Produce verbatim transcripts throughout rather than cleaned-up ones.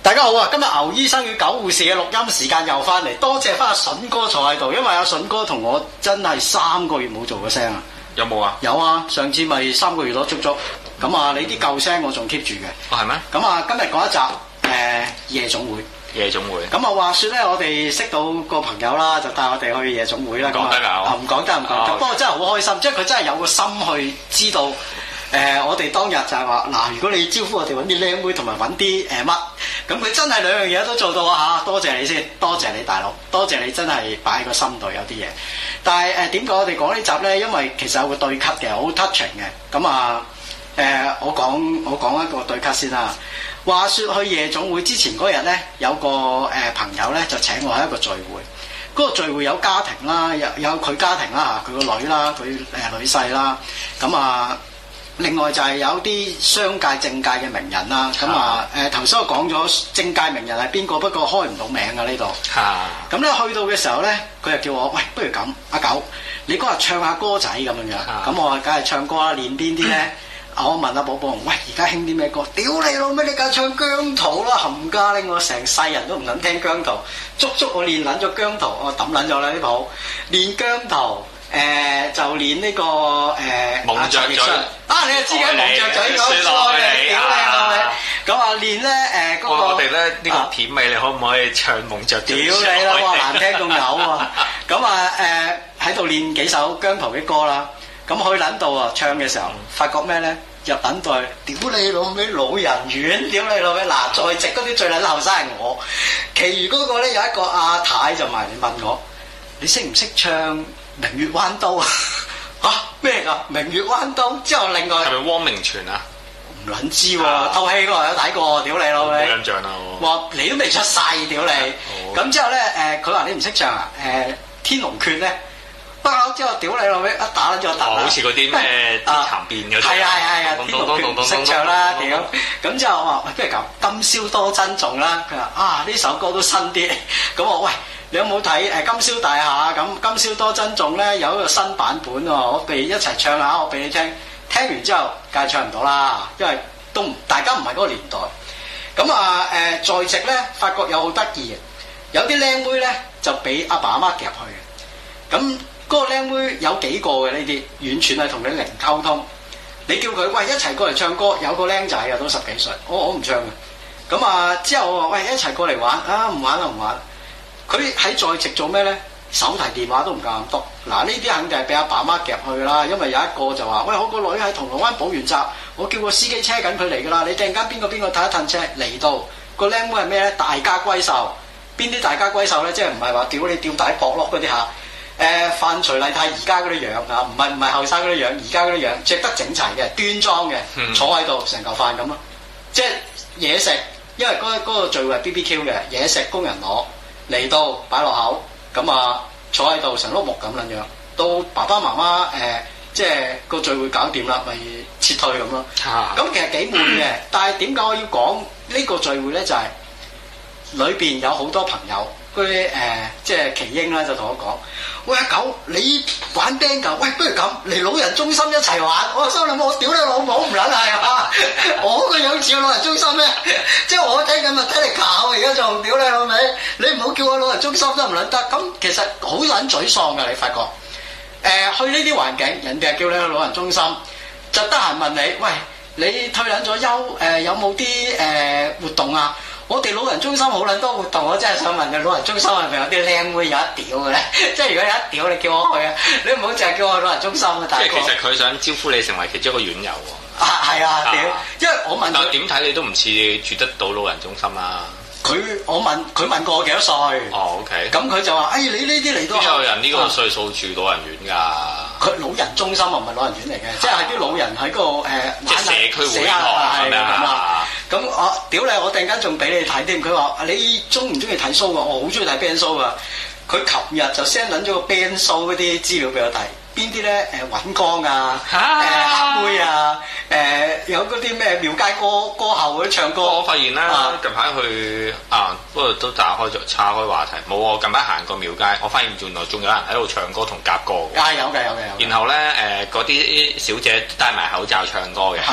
大家好啊！今日牛醫生與狗護士嘅錄音時間又翻嚟，多謝翻阿筍哥坐喺度，因為阿筍哥同我真係三個月冇做過聲啊！ 有冇啊？ 有啊！上次咪三個月咯，足足。咁啊，你啲舊聲我仲 keep 住嘅。 哦，係咩？ 咁啊，今日講一集誒、呃、夜總會。 夜總會。咁啊，話説咧，我哋識到個朋友啦，就帶我哋去夜總會啦。 講得㗎？ 啊，唔講得，唔講得。 哦、 不過真係好開心，即係佢真係有個心去知道。誒、呃，我哋當日就係話，嗱，如果你招呼我哋揾啲靚妹同埋揾啲誒乜，咁、呃、佢真係兩樣嘢都做到啊嚇！多謝你先，多謝你大佬，多謝你真係擺喺個心度有啲嘢。但係誒點解我哋講呢集咧？因為其實有個對咳嘅，好 touching 嘅。咁啊誒，我講我講一個對咳先啦。話説去夜總會之前嗰日咧，有個誒朋友咧就請我喺一個聚會。嗰、那個聚會有家庭啦，有有佢家庭啦嚇，佢個女啦，佢誒、呃、女婿啦，咁啊。另外就係有啲商界政界嘅名人啦，咁啊誒頭先我講咗政界名人係邊個，不過開唔到名㗎呢度。咁咧去到嘅時候咧，佢就叫我喂，不如咁，阿狗，你嗰日唱下歌仔咁樣樣。咁我話梗係唱歌啦，練邊啲咧？我問阿寶寶，喂，而家興啲咩歌？屌你老味，你梗係唱姜濤啦，冚家拎我成世人都唔撚聽姜濤，足足我練撚咗姜濤，我抌撚咗啦呢鋪，練姜濤。誒、呃、就練呢、這個誒蒙著嘴啊！你又知嘅蒙著嘴講錯嘅，屌你老味！咁啊練咧誒嗰個我哋咧呢、這個片尾你可唔可以唱蒙著嘴？ 屌你啦！哇難聽到嘔喎！咁啊誒喺度練幾首姜濤嘅歌啦。咁去撚到啊唱嘅時候，發覺咩咧？入撚到去，屌你老味老人院！屌你老味嗱，在席嗰啲最撚後生係我，其餘嗰個咧有一個阿太就埋嚟問我：你識唔識唱明月彎刀啊？嚇咩㗎？明月彎刀之後，另外係咪汪明荃啊？ 唔撚知喎，套戲我有睇過，屌你老味！ 冇印象啦喎。 話你都未出世，屌你！咁之後咧，誒佢話你唔識唱啊？誒天龍訣咧，不過之後屌你老味，一打撚咗打。 好似嗰啲咩天蠶變嗰啲。係啊係啊，天龍訣唔識唱啦，屌！咁之後我話喂，不如咁，今宵多珍重啦。佢話啊呢首歌都新啲，咁我喂。你有冇睇誒金宵大廈咁？金宵多珍重咧有一個新版本喎，我哋一齊唱下，我俾你聽。聽完之後，梗係唱唔到啦，因為都唔大家唔係嗰個年代。咁啊誒，在席咧發覺有好得意嘅，有啲靚妹咧就俾阿爸阿媽夾去嘅。咁嗰個靚妹有幾個嘅呢啲，完全係同你零溝通。你叫佢喂一齊過嚟唱歌，有個僆仔啊都十幾歲，我我唔唱嘅。咁啊之後我話喂一齊過嚟玩啊，唔玩啦唔玩。佢喺在席做咩咧？手提電話都唔夠咁篤。嗱，呢啲肯定係俾阿爸媽夾去啦。因為有一個就話：喂，我個女喺銅鑼灣寶元站，我叫個司機車緊佢嚟㗎啦。你突然間邊個邊個睇一褪車嚟到？個靚妹係咩咧？大家閨秀。邊啲大家閨秀咧？即係唔係話屌你吊帶搏落嗰啲嚇？誒，范徐麗泰而家嗰啲樣嚇，唔係唔係後生嗰啲樣，而家嗰啲樣著得整齊嘅，端莊嘅，嗯、坐喺度成嚿飯咁咯。即係嘢食，因為嗰嗰個聚會係 B B Q 嘅嘢食，工人攞。嚟到擺落口，咁啊坐喺度成碌木咁撚樣，到爸爸媽媽誒、呃，即係個聚會搞掂啦，咪撤退咁咯。咁、啊、其實幾悶嘅，但係點解我要講呢個聚會咧？就係裏邊有好多朋友，嗰啲誒即係奇英啦，就同我講：喂阿狗，你玩 band 㗎？喂，不如咁嚟老人中心一齊玩。我心諗我屌你老母唔撚係啊！我個樣似老人中心咩？即係我聽緊咪聽嚟搞，而家仲屌你老味！你唔好叫我老人中心都唔撚得。咁其實好撚沮喪㗎，你發覺？誒、呃、去呢啲環境，人哋係叫你去老人中心，就得閒問你：喂，你退撚咗休？誒、呃、有冇啲誒活動啊？我哋老人中心好撚多活動，我真係想問你，老人中心係咪有啲靚妹有一屌嘅咧？即係如果有一屌，你叫我去啊！你唔好淨係叫我去老人中心啊！大哥， 即係其實佢想招呼你成為其中一個院友喎。 啊，係啊，屌！因為我問佢點睇你都唔似住得到老人中心啦。 佢我問佢問過我幾多歲？ 哦 OK。咁佢就話：哎，你呢啲嚟到邊有人呢個歲數住老人院㗎？ 佢老人中心啊，唔係老人院嚟嘅，即係係啲老人喺嗰個誒即係社區會堂係咪啊？ 咁我屌你！我突然間仲俾你睇添，佢話：你中唔中意睇 show 啊？我好中意睇 band show 啊！佢琴日就 send 撚咗個 band show 嗰啲資料俾我睇。邊啲咧？誒尹光啊，誒、呃、黑妹啊，誒、呃、有嗰啲咩廟街歌歌后嗰啲唱歌。 我發現啦，啊、近排去啊，不過都打開咗岔開話題。冇我近排行過廟街，我發現原來仲有人喺度唱歌同夾歌嘅。 啊有嘅有嘅有。 然後咧誒嗰啲小姐戴埋口罩唱歌嘅。係。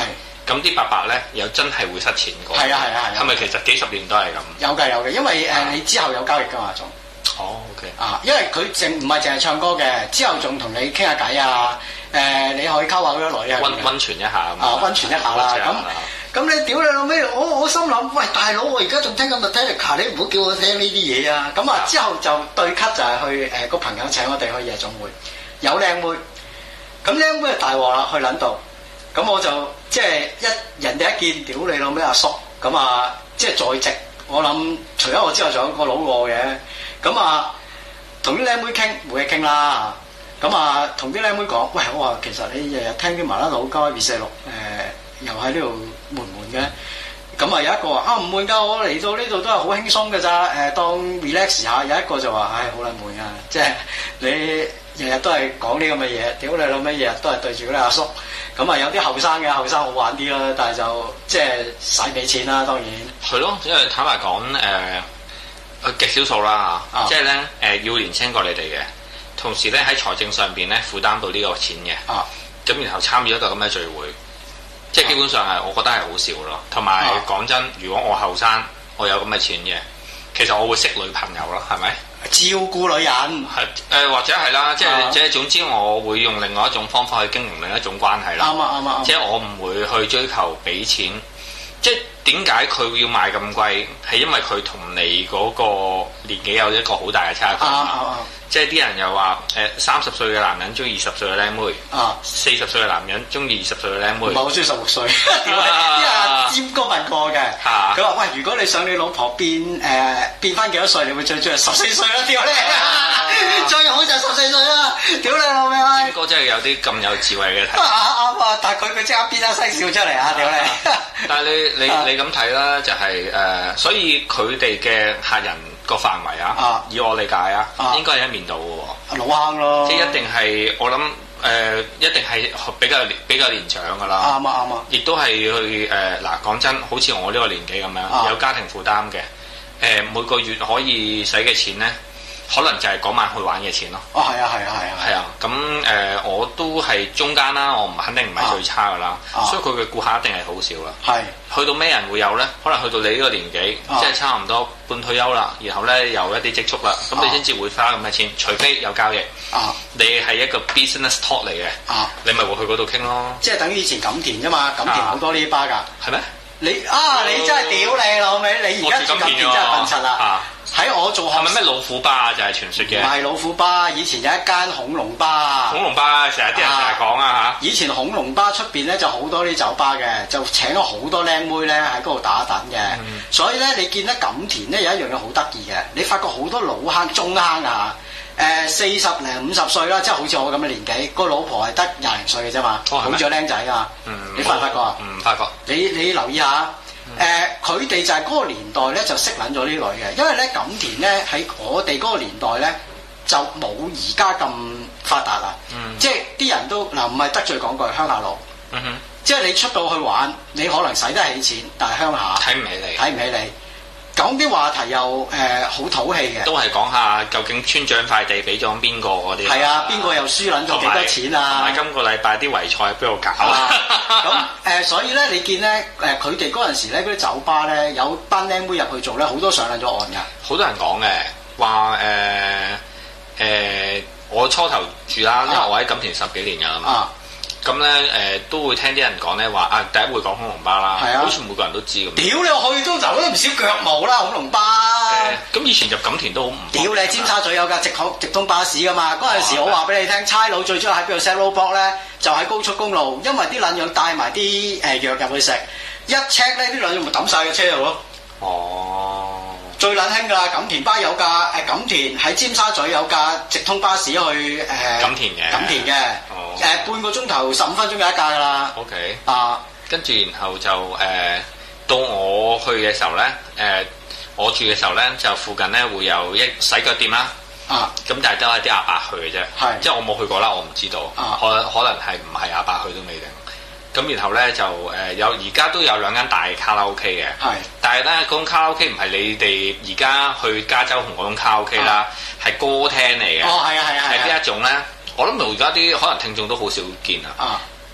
咁啲伯伯咧又真係會失錢過。 係啊係啊係啊。 係咪其實幾十年都係咁？ 有嘅有嘅，因為誒你之後有交易㗎嘛仲。 哦 OK。 啊，因為佢淨唔係淨係唱歌嘅，之後仲同你傾下偈啊，誒你可以溝下嗰啲女啊。 溫溫泉一下啊啊溫泉一下啦咁。咁你屌你老味，我我心諗，喂大佬，我而家仲聽緊 Metallica，你唔好叫我聽呢啲嘢啊！咁啊之後就對 cut 就係去誒個、呃、朋友請我哋去夜總會，有靚妹，咁靚妹就大鑊啦，去撚度，咁我就即係一人哋一見，屌你老味阿叔，咁啊即係在席，我諗除咗我之外仲有個老過嘅，咁啊同啲靚妹傾冇嘢傾啦，咁啊同啲靚妹講，喂我話其實你日日聽啲麻甩佬交二四六誒。又喺呢度悶悶嘅，咁啊有一個話啊唔悶㗎，我嚟到呢度都係好輕鬆㗎咋，誒當 relax 下。有一個就話唉好撚悶啊，即係你日日都係講呢咁嘅嘢，屌你老味，日日都係對住嗰啲阿叔。咁啊有啲後生嘅後生好玩啲啦，但係就即係使俾錢啦，當然。係咯，因為坦白講誒，極少數啦嚇，即係咧誒要年青過你哋嘅，同時咧喺財政上邊咧負擔到呢個錢嘅，咁、啊、然後參與一個咁嘅聚會。即係基本上係，我覺得係好少咯。同埋講真，如果我後生，我有咁嘅錢嘅，其實我會識女朋友咯，係咪？ 照顧女人係誒、呃，或者係啦，即係即係總之，我會用另外一種方法去經營另一種關係啦。啱啊啱啊！即係我唔會去追求俾錢。即係點解佢要賣咁貴？係因為佢同你嗰個年紀有一個好大嘅差距。啱啱啱！即係啲人又話誒三十歲嘅男人中意二十歲嘅靚妹，啊四十歲嘅男人中意二十歲嘅靚妹。唔係我中意十六歲，啲阿尖哥問過嘅。佢話：喂，如果你想你老婆變誒、呃、變翻幾多歲，你會最中意十四歲啦？屌你！最好就十四歲啦！屌你老味！尖哥真係有啲咁有智慧嘅睇。啱啊！但係佢佢即刻變咗聲笑出嚟啊！屌你！但係你你你咁睇啦，就係、是、誒、呃，所以佢哋嘅客人。個範圍啊，啊以我理解啊，啊應該係一面倒嘅喎，老坑咯，即係一定係我諗誒、呃，一定係比較比較年長㗎啦，啱啊啱啊，亦都係去誒嗱講真，好似我呢個年紀咁樣，啊、有家庭負擔嘅，誒、呃、每個月可以使嘅錢咧。可能就係嗰晚去玩嘅錢咯。哦，係啊，係啊，係啊。係啊，咁誒、呃，我都係中間啦，我唔肯定唔係最差噶啦，啊、所以佢嘅顧客一定係好少啦。係是。去到咩人會有咧？可能去到你呢個年紀，啊、即係差唔多半退休啦，然後咧有一啲積蓄啦，咁、啊、你先至會花咁嘅錢，除非有交易。啊。你係一個 business talk 嚟嘅。啊。你咪會去嗰度傾咯。即係等於以前錦田啫嘛，錦田好多呢啲巴㗎。係咩、啊？你啊，你真係屌你老味！你而家住錦田真係笨柒啦。喺我做學係咪咩老虎巴啊？就係、是、傳說嘅。唔係老虎巴，以前有一間恐龍巴。恐龍巴成日啲人成日講啊嚇。以前恐龍巴出邊咧就好多啲酒吧嘅，就請咗好多靚妹咧喺嗰度打躉嘅。嗯、所以咧你見得錦田咧有一樣嘢好得意嘅，你發覺好多老坑中坑啊，誒四十零五十歲啦，即係好似我咁嘅年紀，個老婆係得廿零歲嘅啫嘛，好咗靚仔啊。嗯、你發唔發覺啊？唔發覺。你你留意下。誒佢哋就係嗰個年代咧就識撚咗呢女嘅，因為咧錦田咧喺我哋嗰個年代咧就冇而家咁發達啦，嗯、即係啲人都嗱唔係得罪講句鄉下佬，嗯、哼即係你出到去玩，你可能使得起錢，但係鄉下睇唔起你，睇唔起你。講啲話題又誒好土氣嘅，都係講下究竟村長塊地俾咗邊個嗰啲。係啊，邊個又輸撚咗幾多錢啊？同埋今個禮拜啲圍賽喺邊度搞啊？咁誒、呃，所以咧，你見咧誒，佢哋嗰陣時咧嗰啲酒吧咧，有班靚妹入去做咧，好多上撚咗岸㗎。好多人講嘅話誒誒，我初頭住啦，因為我喺錦田十幾年㗎啦嘛。啊咁咧誒都會聽啲人講咧話啊，第一會講恐龍巴啦，啊、好似每個人都知咁。屌你去都走都唔少腳毛啦，恐龍巴。咁、呃、以前入錦田都好唔。屌你尖沙咀有架直通直通巴士噶嘛？嗰陣、哦、時我話俾你聽，差佬最中意喺邊度 set low block 咧，就喺高速公路，因為啲撚樣帶埋啲誒藥入去食，一 check 咧啲撚樣咪抌晒嘅車度咯。哦。最撚興㗎啦，錦田巴有架誒錦田喺尖沙咀有架直通巴士去誒。呃、錦田嘅。錦田嘅。哦。誒、呃、半個鐘頭十五分鐘有一架㗎啦。O K。啊，跟住然後就誒、呃、到我去嘅時候咧，誒、呃、我住嘅時候咧就附近咧會有一洗腳店啦。啊。咁但係都係啲阿伯去嘅啫。係是。即係我冇去過啦，我唔知道。啊。可可能係唔係阿伯去都未定。咁然後咧就誒有而家都有兩間大卡拉 OK 嘅，係，但係咧嗰種卡拉 OK 唔係你哋而家去加州紅嗰種卡拉 OK 啦，係歌廳嚟嘅。哦，係啊，係啊，係邊一種咧？我諗到而家啲可能聽眾都好少見啊。啊，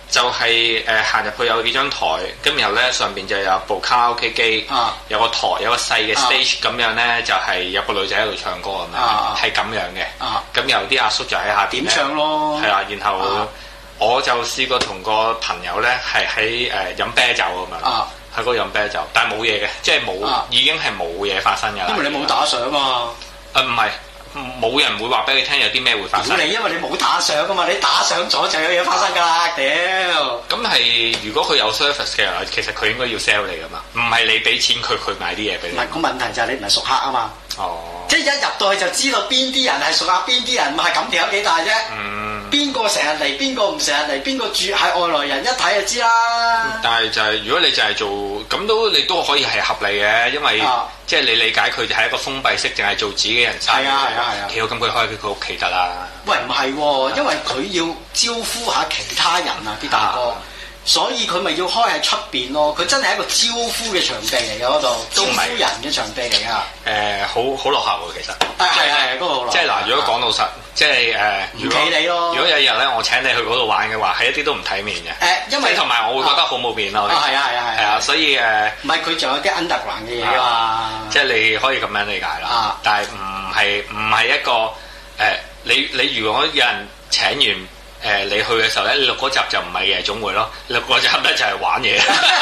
就係誒行入去有幾張台，咁然後咧上邊就有部卡拉 OK 機， 啊、 有個台有個細嘅 stage 咁、啊、樣咧，就係、是、有個女仔喺度唱歌咁樣，係咁、啊、樣嘅。咁、啊、有啲阿叔就喺下邊點唱咯。 係啦，然後、啊、我就試過同個朋友咧係喺誒飲啤酒咁樣，喺嗰度飲啤酒，但係冇嘢嘅，即係冇、啊、已經係冇嘢發生㗎啦。 因為你冇打賞啊。 誒唔係。冇人會話俾你聽有啲咩會發生。 你因為你冇打賞㗎嘛，你打賞咗就有嘢發生㗎啦，屌！ 咁係如果佢有 service 嘅，其實佢應該要 sell 你㗎嘛，唔係你俾錢佢，佢買啲嘢俾你。唔係個問題就係你唔係熟客啊嘛。哦。即係一入到去就知道邊啲人係熟客，邊啲人唔係咁條有幾大啫。嗯。邊個成日嚟，邊個唔成日嚟，邊個住係外來人，一睇就知啦。 但係就係、是、如果你就係做咁都你都可以係合理嘅，因為、啊、即係你理解佢就係一個封閉式，淨係做自己嘅人生。係啊係啊係啊。幾好咁佢開喺佢屋企得啦。 喂唔係喎，因為佢要招呼下其他人啊啲大哥。所以佢咪要開喺出邊咯？佢真係一個招呼嘅場地嚟嘅嗰度，招呼人嘅場地嚟㗎。誒、 呃，好好落後喎，其實。 係係係，嗰個好落後。 即係嗱，如果講老實，即係誒， 唔企你咯。 如果有一日咧，我請你去嗰度玩嘅話，係一啲都唔體面嘅。誒、 呃，因為同埋我會覺得好冇面咯。 啊，係啊係啊係。係啊， 所以誒。 唔係佢仲有啲 underground 嘅嘢㗎嘛。即係你可以咁樣理解啦。啊、但係唔係唔係一個誒、呃？你你如果有人請完。誒、呃，你去嘅時候咧，你錄嗰集就唔係夜總會咯，錄嗰集咧就係玩嘢。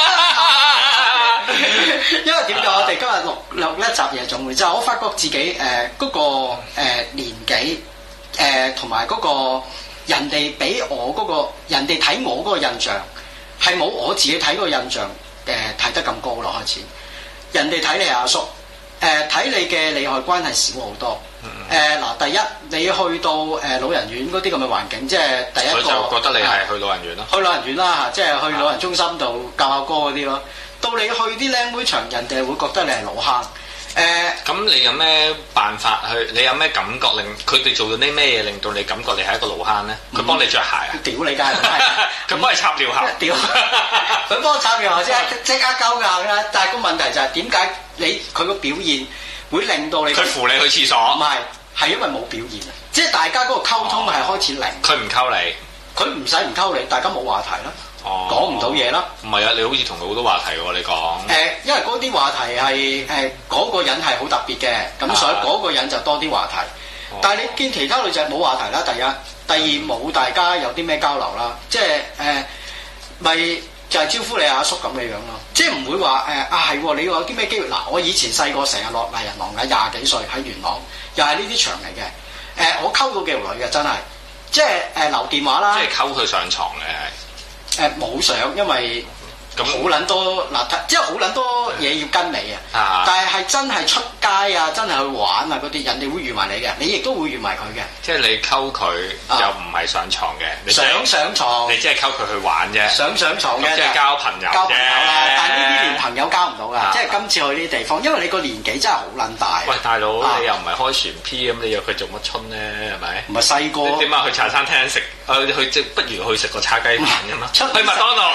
因為點解我哋今日錄錄一集夜總會，就係、我發覺自己誒嗰、呃嗰個、呃、年紀誒同埋嗰個人哋俾我嗰、嗰個人哋睇我嗰個印象係冇我自己睇嗰個印象誒睇、呃、得咁高咯。開始人哋睇你阿叔誒睇、呃、你嘅利害關係少好多。誒嗱、呃，第一你去到誒、呃、老人院嗰啲咁嘅環境，即係第一個， 我就覺得你係去老人院咯。 去老人院啦，即係去老人中心度教下歌嗰啲咯。到你去啲靚妹場，人哋會覺得你係老坑。誒、呃， 咁你有咩辦法去？你有咩感覺令佢哋做咗啲咩嘢令到你感覺你係一個老坑咧？佢幫你着鞋啊？ 屌你梗係唔係？ 佢幫你插尿喉？ 屌！佢幫我插尿喉即係即刻鳩硬啦！但係個問題就係點解你佢個表現？會令到你佢扶你去廁所， 唔係係因為冇表現啊！即係大家嗰個溝通係開始零。 佢唔溝你， 佢唔使唔溝你，大家冇話題啦，講唔到嘢啦。 唔係啊，你好似同佢好多話題喎，你講。誒、 呃，因為嗰啲話題係誒嗰個人係好特別嘅，咁所以嗰個人就多啲話題。啊、但係你見其他女仔冇話題啦，第一，第二冇大家有啲咩交流啦，即係誒咪。就係招呼你阿叔咁嘅樣咯，即係唔會話誒、呃、啊係喎，你有啲咩機會？嗱，我以前細個成日落麗人廊嘅，廿幾歲喺元朗，又係呢啲場嚟嘅。誒、呃，我溝到幾條女嘅，真係，即係誒、呃、留電話啦。 即係溝佢上床嘅係。誒冇、呃、上，因為。咁好撚多嗱，即係好撚多嘢要跟你啊！但係係真係出街啊，真係去玩啊嗰啲，人哋會預埋你嘅，你亦都會預埋佢嘅。即係你溝佢又唔係上床嘅，想上床，你即係溝佢去玩啫。想上床嘅，即係交朋友交朋友啦，但係呢啲連朋友交唔到㗎。即係今次去呢啲地方，因為你個年紀真係好撚大。喂，大佬，你又唔係開船 P 咁，你約佢做乜春咧？係咪？唔係細個。點解去茶餐廳食？誒，去即不如去食個叉雞飯㗎嘛？去麥當勞。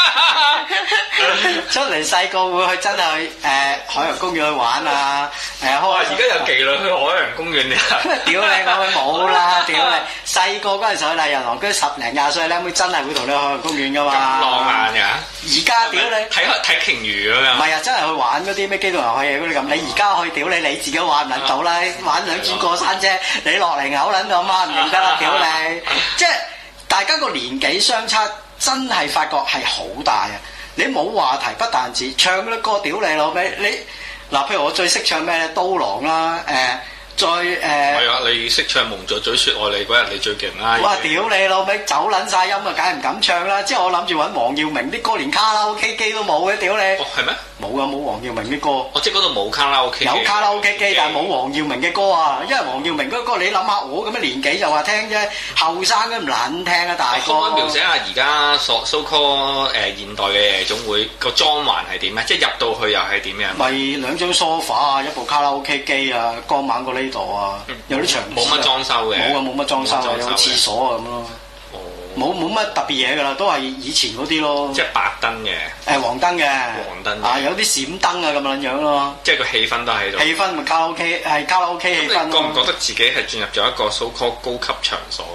出嚟細個會去真係去誒、呃、海洋公園去玩啊！誒、呃，開而家有妓女去海洋公園啊！屌你，我去冇啦！屌你，細個嗰陣時去麗人廊，跟住十零廿歲靚妹真係會同你去海洋公園噶嘛？咁浪漫㗎！而家屌你睇睇鯨魚咁樣！唔係啊，真係去玩嗰啲咩機動遊戲嗰啲咁。你而家去屌你，你自己玩唔撚到啦！玩兩轉過山車，你落嚟嘔撚到媽唔認得啦！屌你，即係大家個年紀相差真係發覺係好大啊！你冇話題不但止，唱嗰啲歌屌你老味，你嗱譬如我最識唱咩咧？刀郎啦，誒、呃、再誒。係、呃、啊，你識唱蒙著嘴説愛你嗰日，你最勁啦！哇！屌你老味，走撚晒音啊，梗係唔敢唱啦！之後我諗住揾黃耀明啲歌，連卡拉 OK 機都冇嘅，屌你！哦，係咩？冇啊，冇黃耀明啲歌。哦，即係嗰度冇卡拉 OK 機。有卡拉 OK 機，但係冇黃耀明嘅歌啊！因為黃耀明嗰歌，你諗下我咁嘅年紀就話聽啫，後生都唔撚聽啊！大哥。可唔可以描寫下而家所 so call 誒現代嘅夜總會個裝潢係點咧？即係入到去又係點樣？咪兩張 sofa 啊，一部卡拉 OK 機啊，光猛過呢度啊，有啲牆。冇乜裝修嘅。冇啊，冇乜裝修啊，有個廁所啊咁咯。冇冇乜特別嘢㗎啦，都係以前嗰啲咯。即係白燈嘅。誒黃燈嘅。黃燈。啊，有啲閃燈啊咁樣樣咯。即係個氣氛都喺度。氣氛咪卡拉 OK 係卡拉 OK 氣氛咯。覺唔覺得自己係進入咗一個 so called 高級場所咁樣嘅？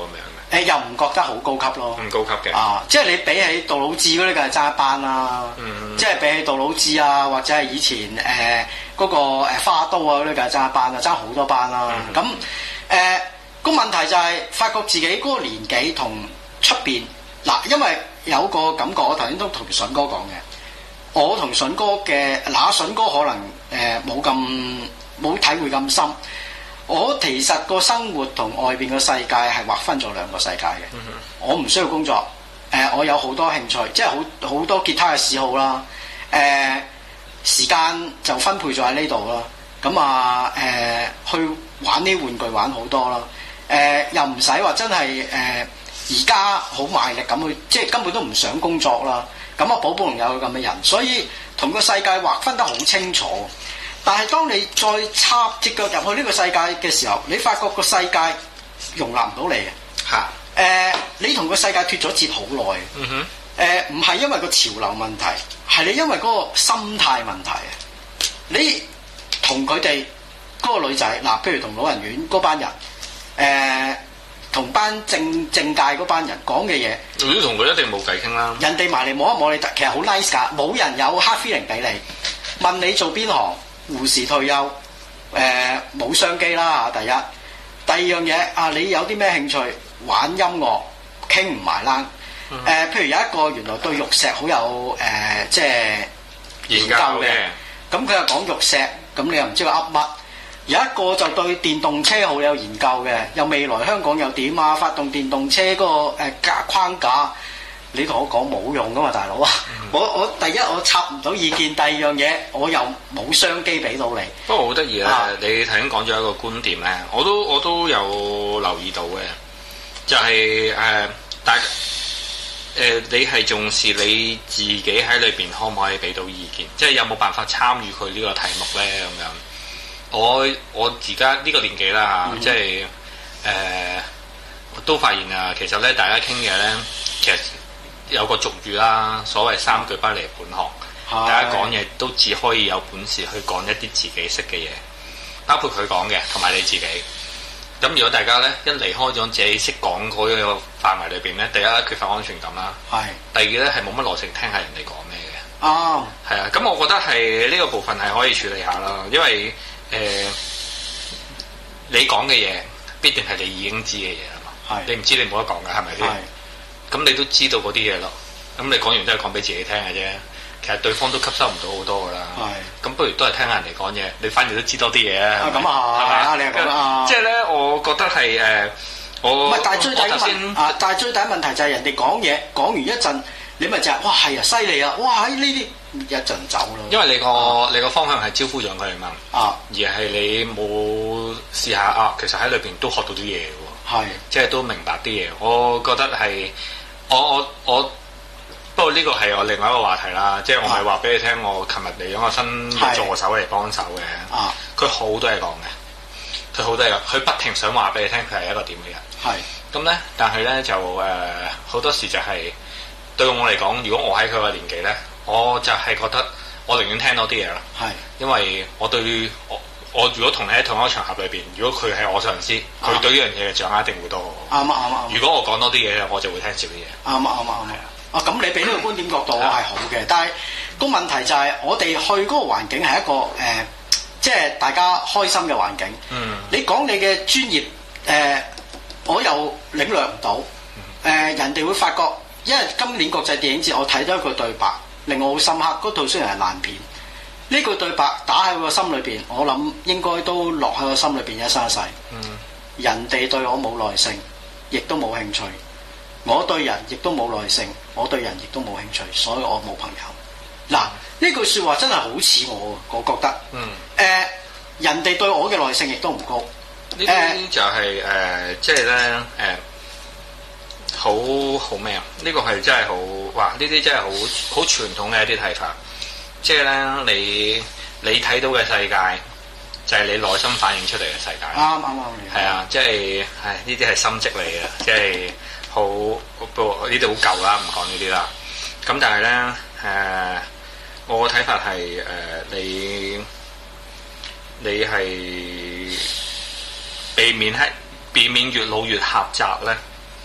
誒又唔覺得好高級咯， 唔高級嘅啊！即係你比起杜魯治嗰啲，梗係爭一班啦。嗯、即係比起杜魯治啊，或者係以前誒嗰、呃那個誒花都啊嗰啲，梗係爭一班啦，爭好多班啦。咁誒個問題就係、是、發覺自己嗰個年紀同出邊嗱，因為有個感覺，我頭先都同筍哥講嘅，我同筍哥嘅嗱，筍哥可能誒冇咁冇體會咁深。我其實個生活同外邊個世界係劃分咗兩個世界嘅。嗯、哼我唔需要工作，誒、呃，我有好多興趣，即係好好多吉他嘅嗜好啦。誒、呃，時間就分配咗喺呢度啦。咁啊，誒、呃，去玩啲玩具玩好多啦。誒、呃，又唔使話真係誒，而家好賣力咁去，即係根本都唔想工作啦。咁啊，寶寶龍有咁嘅人，所以同個世界劃分得好清楚。但係當你再插隻腳入去呢個世界嘅時候，你發覺個世界容納唔到你嘅。嚇哈！誒、呃，你同個世界脫咗節好耐。嗯哼。誒、呃，唔係因為個潮流問題，係你因為嗰個心態問題啊！你同佢哋嗰個女仔，嗱，譬如同老人院嗰班人，誒、呃，同班政政界嗰班人講嘅嘢， 如果同佢一定冇偈傾啦。 人哋埋嚟摸一摸你，其實好 nice 㗎，冇人有 hard feeling 俾你，問你做邊行？護士退休，誒、呃、冇商機啦嚇。第一，第二樣嘢啊，你有啲咩興趣？玩音樂，傾唔埋啦。誒、嗯呃，譬如有一個原來對玉石好有誒、呃，即係研究嘅。咁佢又講玉石，咁你又唔知佢噏乜。有一個就對電動車好有研究嘅，又未來香港又點啊？發動電動車嗰、那個誒架、呃、框架。你同我講冇用噶嘛，大佬啊！嗯、我我第一我插唔到意見，第二樣嘢我又冇商機俾到你。不過好得意啊！你頭先講咗一個觀點咧，我都我都有留意到嘅，就係、是、誒、呃，大誒、呃，你係重視你自己喺裏邊可唔可以俾到意見？即係有冇辦法參與佢呢個題目咧？咁樣，我我而家呢個年紀啦嚇，即係誒，都發現啊，其實咧大家傾嘅咧，其實。有個俗語啦，所謂三句不離本行，的大家講嘢都只可以有本事去講一啲自己識嘅嘢，包括佢講嘅同埋你自己。咁如果大家咧一離開咗自己識講嗰個範圍裏邊咧，第一缺乏安全感啦，係的。第二咧係冇乜耐性聽下人哋講咩嘅。哦，係啊，咁我覺得係呢個部分係可以處理下啦，因為誒、呃、你講嘅嘢必定係你已經知嘅嘢啊嘛，的你唔知你冇得講嘅係咪先？咁你都知道嗰啲嘢咯，咁你講完都係講俾自己聽嘅啫，其實對方都吸收唔到好多噶啦。係，咁不如都係聽下人哋講嘢，你反而都知多啲嘢啊。咁啊，係咪啊？你又講啊？即係咧，我覺得係誒，我唔係，但係最大嘅問啊，但係最大嘅問題就係人哋講嘢講完一陣，你咪就係哇係啊，犀利啊！哇喺呢啲一陣走咯。因為你個你個方向係招呼咗佢啊嘛，啊，而係你冇試下啊，其實喺裏邊都學到啲嘢喎。係，即係都明白啲嘢。我覺得係。我我我，不過呢個係我另外一個話題啦，即係我係話俾你聽，我琴日嚟咗個新嘅助手嚟幫手嘅，佢好多嘢講嘅，佢好多嘢，佢不停想話俾你聽，佢係一個點嘅人。係，咁咧，但係咧就誒好、呃、多時就係、是、對我嚟講，如果我喺佢個年紀咧，我就係覺得我寧願聽多啲嘢啦。係，因為我對我。我如果同你喺同一個場合裏邊，如果佢係我上司，佢、啊、對呢樣嘢嘅掌握一定會多我。啱啊啱啊！如果我講多啲嘢，我就會聽少啲嘢。啱啊啱啊啱啊！啊咁，你俾呢個觀點角度係好嘅，但係個問題就係我哋去嗰個環境係一個誒、呃，即係大家開心嘅環境。嗯。你講你嘅專業誒、呃，我又領略唔到。誒、呃，人哋會發覺，因為今年國際電影節，我睇到一句對白，令我好深刻。嗰套雖然係爛片。呢句對白打喺我個心裏邊，我諗應該都落喺我心裏邊一生一世。嗯、人哋對我冇耐性，亦都冇興趣；我對人亦都冇耐性，我對人亦都冇興趣，所以我冇朋友。嗱，呢句説話真係好似我，我覺得。嗯。誒、呃，人哋對我嘅耐性亦都唔高。呢啲就係、是、誒、呃，即係咧誒，好好咩啊？呢、這個係真係好哇！呢啲真係好好傳統嘅一啲睇法。即係咧，你你睇到嘅世界就係你內心反映出嚟嘅世界。啱啱啱。係啊，即係係呢啲係心跡嚟嘅，即係好不過呢啲好舊啦，唔講呢啲啦。咁但係咧誒，我嘅睇法係誒、呃，你你係避免係避免越老越狹窄咧，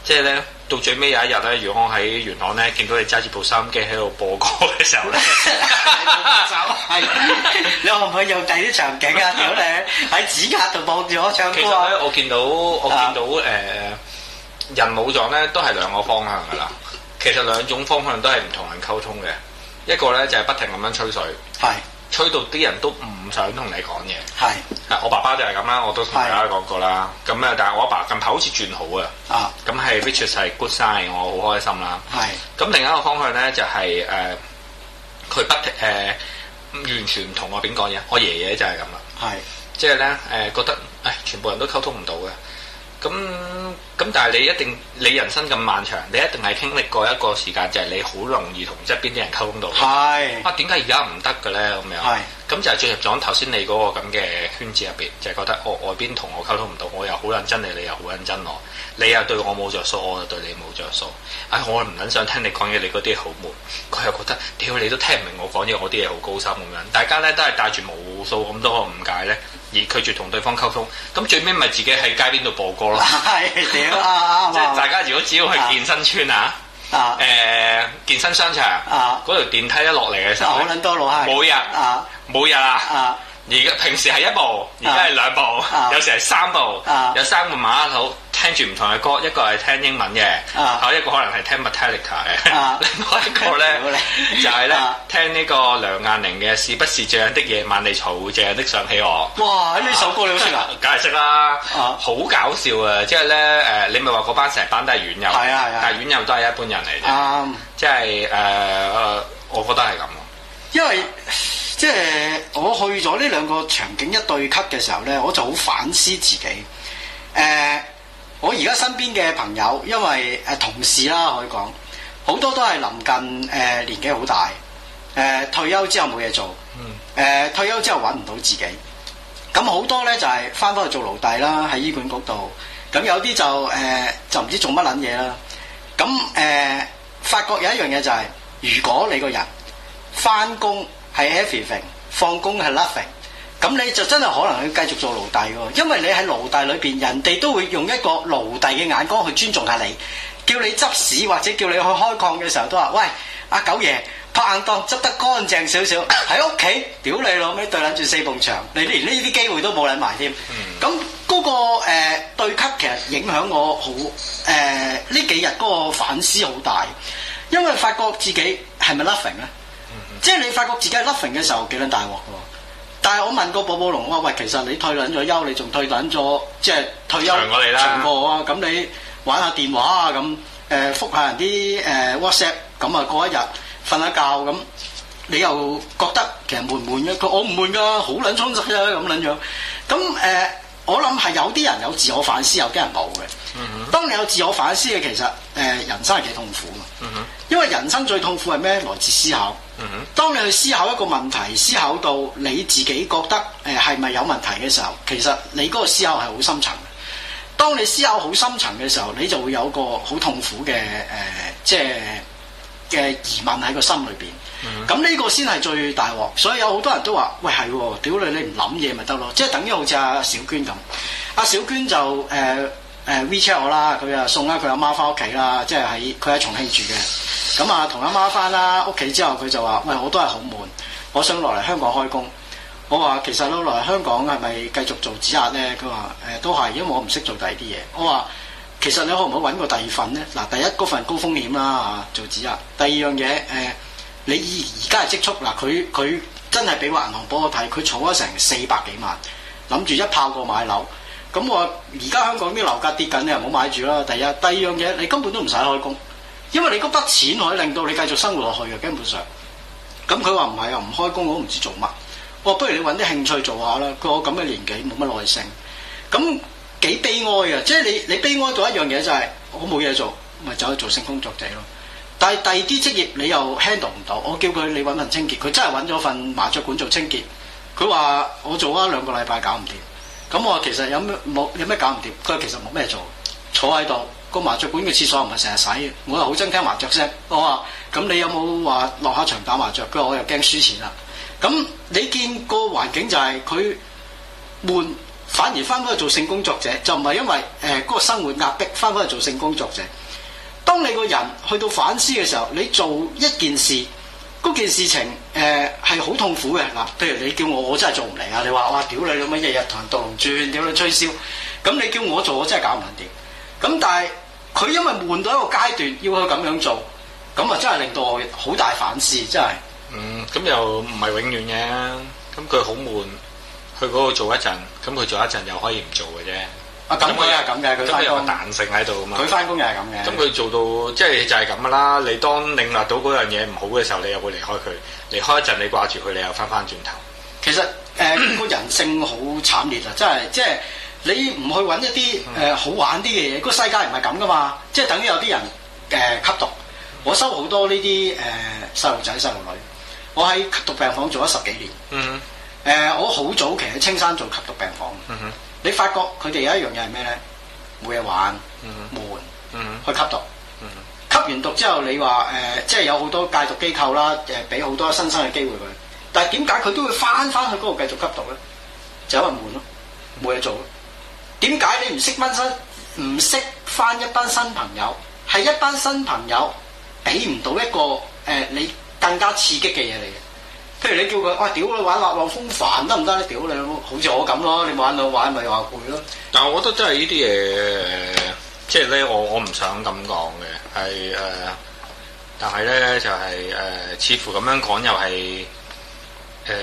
即係咧到最尾有一日咧，如果我喺元朗咧見到你揸住部收音機喺度播歌嘅時候咧， 係你可唔可以用第啲場景啊？屌你喺指甲度望住我唱歌啊！ 其實咧，我見到我見到誒、呃、人冇咗咧，都係兩個方向噶啦。其實兩種方向都係唔同人溝通嘅。一個咧就係不停咁樣吹水，係吹到啲人都唔想同你講嘢。係，我爸爸就係咁啦，我都同大家講過啦。咁啊，但係我阿爸近排好似轉好啊。啊，咁係 which is 係 good sign，我好開心啦。係，咁另一個方向咧就係誒，佢不停誒完全唔同我邊講嘢。我爺爺就係咁啦。係，即係咧誒覺得誒全部人都溝通唔到嘅。咁咁，但係你一定你人生咁漫長，你一定係經歷過一個時間，就係你好容易同側邊啲人溝通到。係啊，點解而家唔得嘅咧？咁樣係，咁就係進入咗頭先你嗰個咁嘅圈子入邊，就係、是、覺得我、哦、外邊同我溝通唔到，我又好撚憎你，你又好撚憎我，你又對我冇着數，我又對你冇着數。唉、哎，我唔撚想聽你講嘢，你嗰啲好悶。佢又覺得屌你都聽唔明我講嘢，我啲嘢好高深咁樣。大家咧都係帶住無數咁多個誤解咧，而拒絕同對方溝通。咁最尾咪自己喺街邊度播歌咯。係屌啊！即係大家如果只要去健身村啊，誒、啊呃、健身商場嗰條、啊、電梯一落嚟嘅時候，好撚多路係每日啊，每日啊，而家平時係一步，而家係兩步，啊、有時係三步，啊、有三個馬騮聽住唔同嘅歌，一個係聽英文嘅，啊、一個可能係聽 Metallica 嘅，啊、另外一個咧就係咧聽呢個梁雁玲嘅《是不是這樣的夜晚你才會這樣的想起我》。哇！呢首歌你都識啊？梗係識啦，好搞笑啊！即係咧誒，你咪話嗰班成班都係院友，係啊係啊，但係院友都係一般人嚟啫。啱，即係誒，我覺得係咁咯。因為即係我去咗呢兩個場景一對咳嘅時候咧，我就好反思自己誒。呃我而家身邊嘅朋友，因為誒、呃、同事啦，可以講好多都係臨近誒、呃、年紀好大，誒、呃、退休之後冇嘢做，誒、呃、退休之後揾唔到自己，咁好多咧就係翻返去做奴隸啦，喺醫管局度，咁有啲就誒、呃、就唔知做乜撚嘢啦，咁誒、呃、發覺有一樣嘢就係、是，如果你個人翻工係 everything， 放工係 nothing。咁你就真係可能要繼續做奴隸喎，因為你喺奴隸裏邊，人哋都會用一個奴隸嘅眼光去尊重下你，叫你執屎或者叫你去開礦嘅時候都話：喂，阿九爺拍硬檔執得乾淨少少，喺屋企屌你老味對撚住四埲牆，你連呢啲機會都冇撚埋添。咁嗰、嗯、個誒、呃、對咳其實影響我好誒呢幾日嗰個反思好大，因為發覺自己係咪 loving 咧？嗯、即係你發覺自己係 loving 嘅時候幾撚大鑊㗎。但係我問過寶寶龍，我話喂，其實你退撚咗休，你仲退撚咗，即係退休長過你啦，長過啊！咁你玩下電話啊，咁誒覆下人啲誒、呃、WhatsApp，咁啊過一日瞓下覺，咁你又覺得其實悶唔悶嘅？佢我唔悶㗎，好撚充實啊咁撚樣。咁誒、呃，我諗係有啲人有自我反思，有啲人冇嘅。嗯、哼當你有自我反思嘅，其實誒、呃、人生係幾痛苦嘅。嗯、哼因為人生最痛苦係咩？來自思考。嗯、哼當你去思考一個問題，思考到你自己覺得誒係咪有問題嘅時候，其實你嗰個思考係好深層嘅。當你思考好深層嘅時候，你就會有個好痛苦嘅誒、呃，即係嘅疑問喺個心裏邊。咁呢、嗯、個先係最大鑊。所以有好多人都話：喂，係喎，屌你，你唔諗嘢咪得咯？即係等於好似阿小娟咁。阿小娟就誒誒、呃呃、WeChat 我啦，佢啊送啦佢阿媽翻屋企啦，即係喺佢喺重慶住嘅。咁啊，同阿媽翻啦屋企之後，佢就話：喂，我都係好悶，我想落嚟香港開工。我話其實落嚟香港係咪繼續做指壓咧？佢話誒都係，因為我唔識做第二啲嘢。我話其實你可唔可以揾個第二份咧？嗱，第一嗰份高風險啦嚇，做指壓。第二樣嘢誒、呃，你而家係積蓄嗱，佢佢真係俾個銀行幫我睇，佢儲咗成四百幾萬，諗住一炮過買樓。咁我話而家香港啲樓價跌緊，你又唔好買住啦。第一，第二樣嘢你根本都唔使開工。因為你嗰筆錢可以令到你繼續生活落去嘅，根本上。咁佢話唔係啊，唔開工我都唔知做乜。我話不如你揾啲興趣做下啦。佢話我咁嘅年紀冇乜耐性，咁幾悲哀啊！即係你你悲哀到一樣嘢就係、是、我冇嘢做，咪走去做性工作者咯。但係第二啲職業你又 handle 唔到，我叫佢你揾份清潔，佢真係揾咗份麻雀館做清潔。佢話我做咗兩個禮拜搞唔掂。咁我話其實有咩冇有咩搞唔掂？佢話其實冇咩做，坐喺度。個麻雀館嘅廁所唔係成日洗嘅，我又好憎聽麻雀聲。我話：咁你有冇話落下場打麻雀？佢話我又驚輸錢啦。咁你見個環境就係佢悶反而翻返去做性工作者，就唔係因為誒嗰、呃嗰個生活壓迫翻返去做性工作者。當你個人去到反思嘅時候，你做一件事，嗰件事情誒係好痛苦嘅嗱。譬如你叫我，我真係做唔嚟啊！你話哇，屌你老乜日日同人獨龍轉，屌你吹簫，咁你叫我做，我真係搞唔掂。咁但係佢因為悶到一個階段，要佢咁樣做，咁啊真係令到我好大反思，真係。嗯， 咁又唔係永遠嘅，咁佢好悶，去嗰度做一陣，咁佢做一陣又可以唔做嘅啫。 啊，咁佢係咁嘅，佢翻工。咁有個彈性喺度啊嘛。 佢翻工又係咁嘅。咁佢做到即係就係咁噶啦。你當領略到嗰樣嘢唔好嘅時候，你又會離開佢。離開一陣，你掛住佢，你又翻翻轉頭。 其實誒個、呃、人性好慘烈啊！真係即係你唔去揾一啲誒、呃、好玩啲嘅嘢，個世界唔係咁噶嘛。即係等於有啲人誒、呃、吸毒，我收好多呢啲誒細路仔細路女。我喺吸毒病房做咗十幾年。嗯哼。誒、呃，我好早期喺青山做吸毒病房。嗯哼。你發覺佢哋有一樣嘢係咩咧？冇嘢玩，悶、嗯嗯，去吸毒。嗯、吸完毒之後，你話誒、呃，即係有好多戒毒機構啦，誒，俾好多新生嘅機會佢。但係點解佢都會翻翻去嗰度繼續吸毒咧？就因為悶咯，冇嘢做咯。點解你唔識翻新，唔識翻一班新朋友？係一班新朋友俾唔到一個誒、呃，你更加刺激嘅嘢嚟嘅。譬如你叫佢，哇！屌你玩滑浪風帆得唔得咧？屌你，好似我咁咯，你玩到玩咪話攰咯。 但係我覺得真係呢啲嘢，即係咧，我我唔想咁講嘅，係誒、呃，但係咧就係、是、誒、呃，似乎咁樣講又係誒、呃，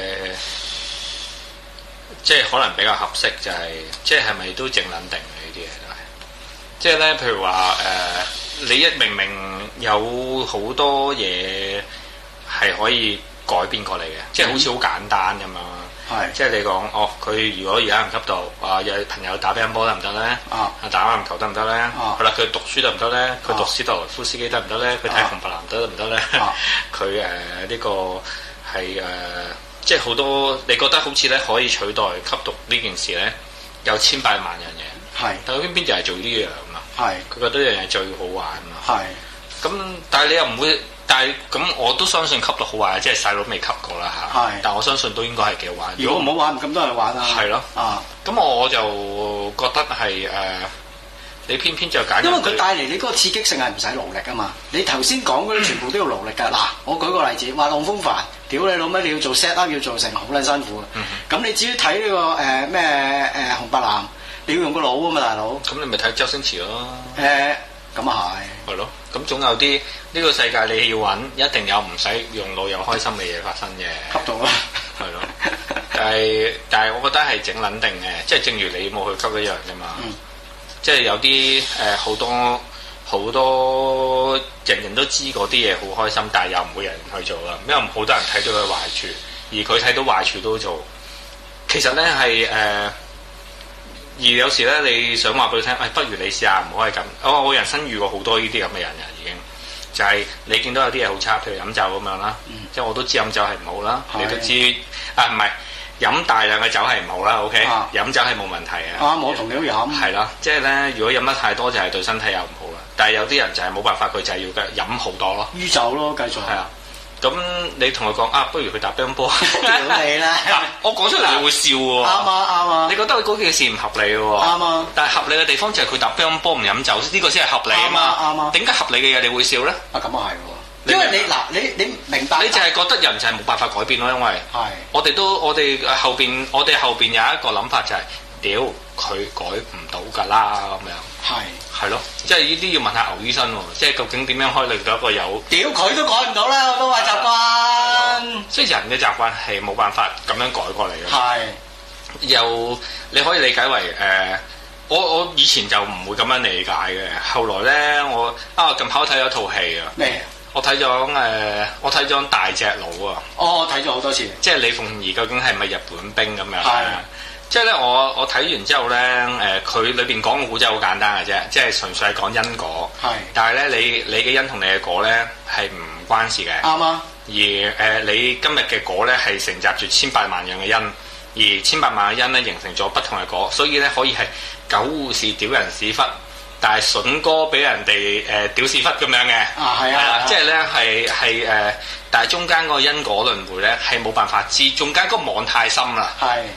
即係可能比較合適，就係、是、即係係咪都正撚定嘅呢啲嘢都係，即係咧，譬如話誒、呃，你一明明有好多嘢係可以改變過嚟嘅，即係好似好簡單咁樣。係，即係你講哦，佢如果而家唔吸毒，啊有朋友打乒乓波得唔得咧？啊，打籃球得唔得咧？啊，係啦，佢讀書得唔得咧？佢讀史特萊夫斯基得唔得咧？佢睇紅白藍得唔得咧？佢誒呢個係誒，即係好多你覺得好似咧可以取代吸毒呢件事咧，有千百萬人嘅。係，但係偏偏就係做呢樣啊。係，佢覺得呢樣嘢最好玩啊。係，咁但係你又唔會。但係咁，我都相信吸毒好玩，即係細佬未吸過啦嚇。係，但我相信都應該係幾好玩。 如果唔好玩，咁多人玩啊。係咯。啊， 咁我就覺得係誒、呃，你偏偏就揀。因為佢帶嚟你嗰個刺激性係唔使勞力噶嘛。你頭先講嗰啲全部都要勞力㗎。嗱、嗯，我舉個例子，滑浪風帆，屌你老味，你要做 set up 要做成好撚辛苦。咁、嗯、你至於睇呢個誒咩誒紅白藍，你要用個腦啊嘛，大佬。咁你咪睇周星馳咯。 誒、呃，咁啊係。係咯。咁總有啲呢、呢個世界你要揾，一定有唔使用腦又開心嘅嘢發生嘅。 吸到啦， 係咯。但係但係，我覺得係整撚定嘅，即係正如你冇去吸一樣啫嘛。嗯、即係有啲誒好多好多人人都知嗰啲嘢好開心，但係又唔會有人去做啦。因為好多人睇到佢壞處，而佢睇到壞處都做。其實咧係誒。而有時咧，你想話俾佢聽，誒、哎，不如你試下唔好係咁。我我人生遇過好多呢啲咁嘅人嘅，已經就係、是、你見到有啲嘢好差，譬如飲酒咁樣啦，嗯、即係我都知飲酒係唔好啦，的你都知啊，唔係飲大量嘅酒係唔好啦。OK，飲、啊、酒係冇問題嘅。 啊，我同你都飲。係啦，即係咧，如果飲得太多就係對身體又唔好啦。但係有啲人就係冇辦法，佢就係要嘅飲好多咯。 酗酒咯，繼續。係啊。咁你同佢講啊，不如去打乒乓波。 屌你啦！ 我講出嚟你會笑喎。 啱啊啱啊！ 你覺得佢嗰件事唔合理喎？ 啱啊！ 但係合理嘅地方就係佢打乒乓波唔飲酒，呢個先係合理啊嘛。啱啊！點解合理嘅嘢你會笑咧？ 啊咁啊係喎，因為你嗱你你明白， 你就係覺得人就係冇辦法改變咯，因為係我哋都我哋後邊我哋後邊有一個諗法就係屌佢改唔到㗎啦咁樣。係。係咯，即係呢啲要問下牛醫生喎，即係究竟點樣可以令到一個有？屌佢都改唔到啦，我都話習慣。即係人嘅習慣係冇辦法咁樣改過嚟嘅。係。又你可以理解為誒、呃，我我以前就唔會咁樣理解嘅，後來咧我啊近排睇咗套戲啊。咩？我睇咗誒，我睇咗大隻佬啊。哦，睇咗好多次。即係李鳳儀究竟係咪日本兵咁樣？係。即係咧，我我睇完之後咧，誒佢裏邊講嘅古仔好簡單嘅啫，即係純粹係講因果。係。但係咧，你你嘅因同你嘅果咧係唔關事嘅。啱啊。而誒、呃，你今日嘅果咧係承襲住千百萬樣嘅因，而千百萬嘅因咧形成咗不同嘅果，所以咧可以係狗護士屌人屎忽，但係筍哥俾人哋誒屌屎忽咁樣嘅。啊，係啊。係啦，即係咧係係誒，但係中間嗰個因果輪迴咧係冇辦法知，中間嗰個網太深啦。係。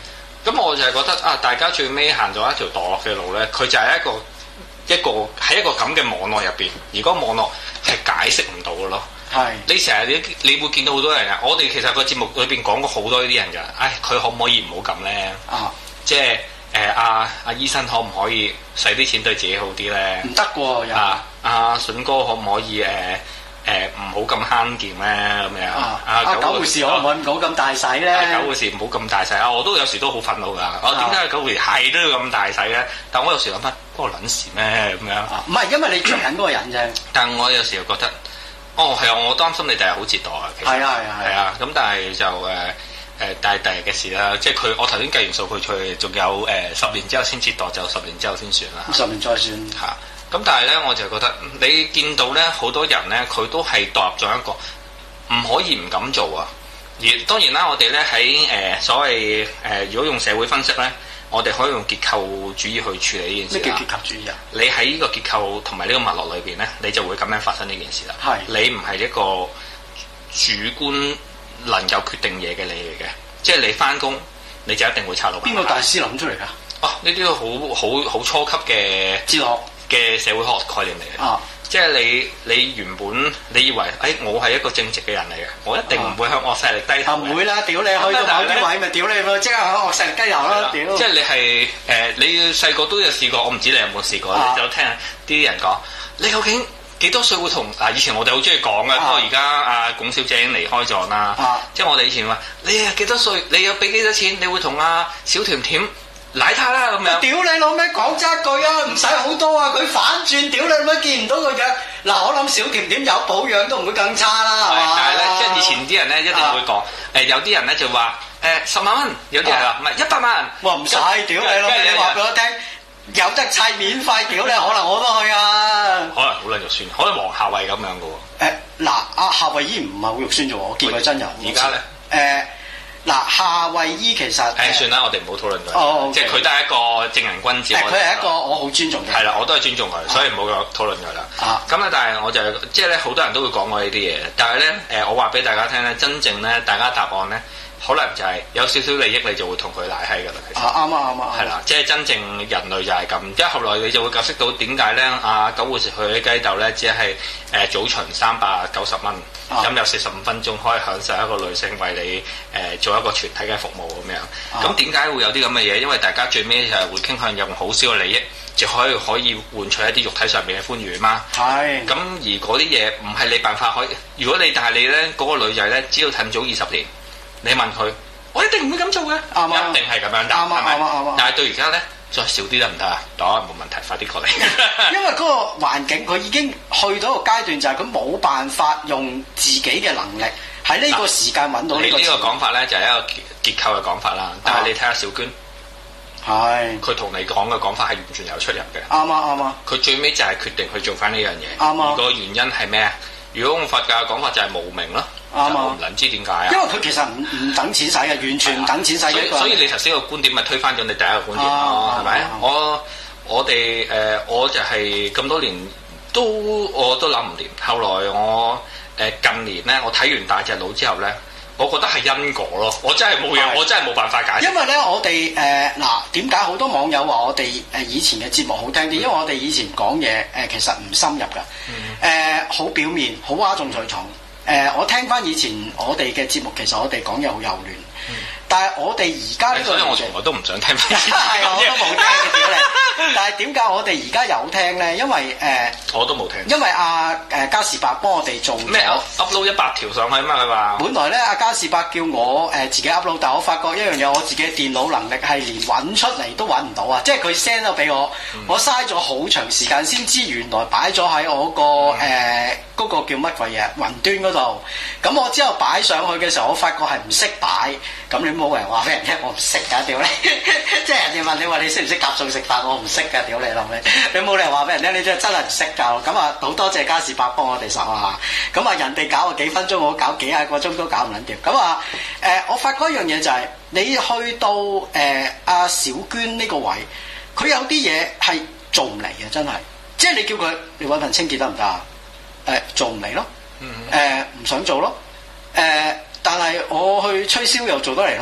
咁我就係覺得啊，大家最尾行咗一條墮落嘅路咧，佢就係一個一個喺一個咁嘅網絡入邊，而嗰個網絡係解釋唔到嘅咯。係是你成日你你會見到好多人啊！我哋其實個節目裏邊講過好多呢啲人㗎。唉，佢可唔可以唔好咁咧？啊，即係誒阿阿醫生可唔可以使啲錢對自己好啲咧？唔得喎！啊，阿筍哥可唔可以誒？呃誒唔好咁慳儉咧咁樣啊！啊狗護士可唔可以唔好咁大使咧？ 狗護士唔好咁大使啊！我都有時都好憤怒㗎。我點解狗護士係都要咁大使咧？但我有時諗翻，嗰個撚事咩咁樣？ 唔係因為你着緊嗰個人啫。 但我有時又覺得，哦係啊！我擔心你第日好折墮啊。其實係啊係啊係啊！咁但係就誒誒，但係第日嘅事啦。即係佢我頭先計完數，佢出仲有誒十年之後先折墮，就十年之後先算啦。 十年再算嚇。咁但係咧，我就覺得你見到咧，好多人咧，佢都係墮入咗一個唔可以唔敢做啊！而當然啦，我哋咧喺誒所謂誒、呃，如果用社會分析咧，我哋可以用結構主義去處理呢件事。 咩叫結構主義啊？ 你喺呢個結構同埋呢個脈絡裏邊咧，你就會咁樣發生呢件事啦。係是你唔係一個主觀能夠決定嘢嘅你嚟嘅，即係你翻工你就一定會炒老闆。邊個大師諗出嚟㗎？ 哦，呢啲好好好初級嘅哲學嘅社會學概念嚟嘅，啊、即係你你原本你以為，誒、哎、我係一個正直嘅人嚟嘅，我一定唔會向惡勢力低頭。唔、啊、會啦，屌你去到某啲位咪屌你咯，即刻向惡勢力低頭啦，屌！即係你係誒、呃，你細個都有試過，我唔知你有冇試過，啊、你就聽啲人講，你究竟幾多歲會同嗱、啊？以前我哋好中意講嘅，不過而家阿龔小姐已經離開咗啦。啊、即係我哋以前話，你啊幾多歲？你有俾幾多錢？你會同阿小甜甜奶他啦咁樣，屌你老味講真一句啊，唔使好多啊，佢反轉，屌你老味見唔到佢嘅。嗱，我諗小甜甜有保養都唔會更差啦，係嘛？但係咧，即係以前啲人咧一定會講，誒有啲人咧就話誒十萬蚊，有啲人話唔係一百萬，哇唔使，屌你老味，你話俾我聽，有得砌免費，屌你，可能我都去啊。可能好撚肉酸，可能黃夏蕙咁樣嘅喎。誒嗱，阿夏蕙姨唔係好肉酸啫喎，我見佢真人。而家咧誒。嗱，夏蕙姨其實誒、欸、算啦，我哋唔好討論佢，哦 okay、即係佢都係一個正人君子。佢係一個我好尊重嘅。係啦，我都係尊重佢，啊、所以唔好討論佢啦。啊，咁咧，但係我就係、即係咧，好多人都會講我呢啲嘢，但係咧誒，我話俾大家聽咧，真正咧，大家答案咧，可能就係有少少利益，你就會同佢賴閪㗎啦。其實啊，啱啊，啱啊，係啦，即係真正人類就係咁。即係後來你就會解釋到點解咧，阿狗護士去啲雞竇咧，只係誒早巡三百九十蚊。咁有四十五分鐘可以享受一個女性為你誒、呃、做一個全體嘅服務咁樣。咁點解會有啲咁嘅嘢？因為大家最尾就係會傾向用好少嘅利益，就可以可以換取一啲肉體上面嘅歡愉嘛。係。咁而嗰啲嘢唔係你辦法可以。如果你但係你咧嗰、嗰個女仔咧，只要趁早二十年，你問佢，我一定唔會咁做嘅。啱啱一定係咁樣答。啱啱啱啱啱。但係到而家咧。再少啲得唔得啊？得，冇問題，快啲過嚟。因為嗰個環境，佢已經去到一個階段，就係佢冇辦法用自己嘅能力喺呢個時間揾到呢個。你呢個講法咧，就係一個結構嘅講法啦。但係你睇下小娟，係佢同你講嘅講法係完全有出入嘅。啱啊啱啊！佢最尾就係決定去做翻呢樣嘢。啱啊！個原因係咩啊？如果用佛教嘅講法就係無明咯。啱啊！我唔撚知點解啊！因為佢其實唔唔等錢使嘅，完全唔等錢使嘅。所以你頭先個觀點咪推翻咗你第一個觀點咯，係咪？我我哋誒，我就係咁多年都我都諗唔掂。後來我誒近年咧，我睇完大隻佬之後咧，我覺得係因果咯。我真係冇嘢，我真係冇辦法解釋。因為咧，我哋誒嗱點解好多網友話我哋誒以前嘅節目好聽啲？因為我哋以前講嘢誒其實唔深入㗎，誒好表面，好嘩眾取寵。誒、呃，我聽翻以前我哋嘅節目，其實我哋講嘢好幼嫩，嗯、但係我哋而家呢個，所以我從來都唔想聽翻。係我都冇聽嘅屌你！但係點解我哋而家有聽咧？因為誒，呃、我都冇聽。因為阿誒嘉士伯幫我哋做咩 upload 一百條上去嘛，佢話。本來咧，阿嘉士伯叫我誒、呃、自己 upload，但係我發覺一樣嘢，我自己嘅電腦能力係連揾出嚟都揾唔到啊！即係佢 send 咗俾我，嗯、我嘥咗好長時間先知原來擺咗喺我個誒。呃嗰個叫乜鬼嘢？雲端嗰度，咁我之後擺上去嘅時候，我發覺係唔識擺，咁你冇人話俾人聽，我唔識㗎，屌你！即係人哋問你話你識唔識夾數食飯，我唔識㗎，屌你老味！你冇理由話俾人聽，你真係真係唔識㗎。咁啊，好多謝嘉士伯幫我哋手啊！咁啊，人哋搞啊幾分鐘，我搞幾廿個鐘都搞唔撚掂。咁啊，誒、呃，我發覺一樣嘢就係、是，你去到誒阿、呃、小娟呢個位，佢有啲嘢係做唔嚟嘅，真係。即係你叫佢，你揾份清潔得唔得啊？誒、呃、做唔嚟咯，誒、呃、唔想做咯，誒、呃、但係我去吹簫又做得嚟咯，